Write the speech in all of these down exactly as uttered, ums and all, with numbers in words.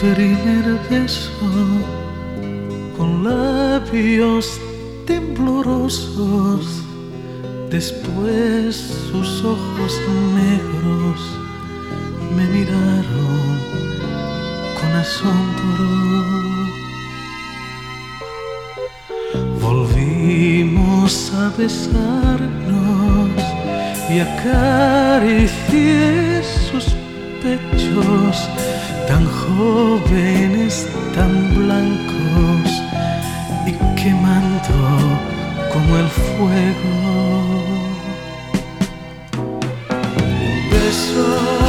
primer beso con labios temblorosos, después sus ojos negros me miraron con asombro. Volvimos a besarnos y acaricié sus pechos, tan jóvenes, tan blancos y quemando como el fuego. Un beso,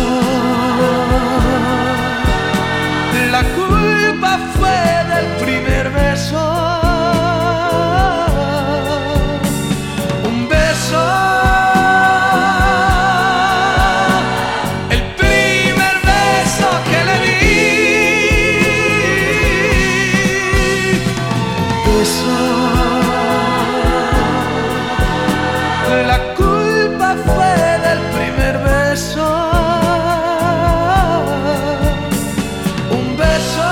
la culpa fue del primer beso. Un beso, el primer beso que le di. Un beso, la culpa fue del primer beso. Un beso,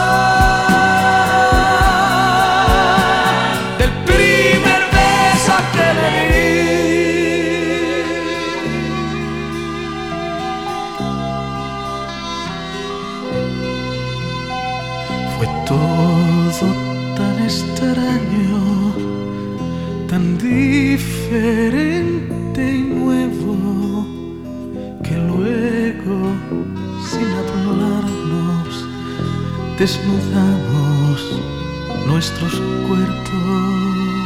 del primer beso que le di. Fue todo tan extraño, tan diferente y nuevo, que luego, sin hablarnos, desnudamos nuestros cuerpos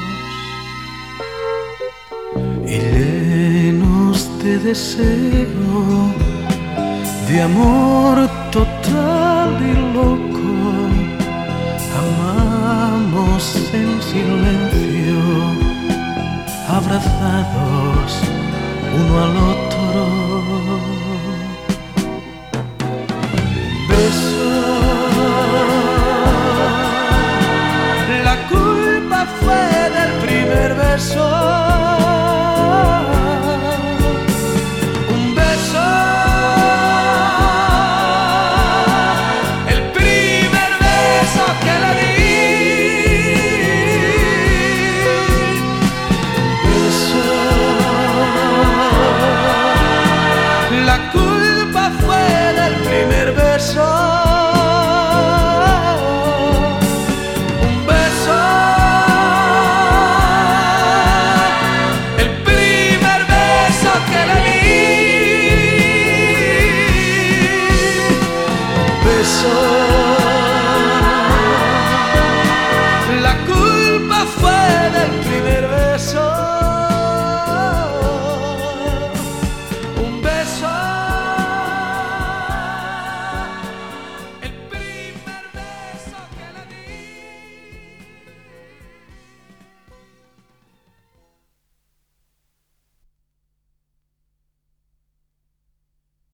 y llenos de deseo, de amor total y loco, amamos en silencio, abrazados uno al otro.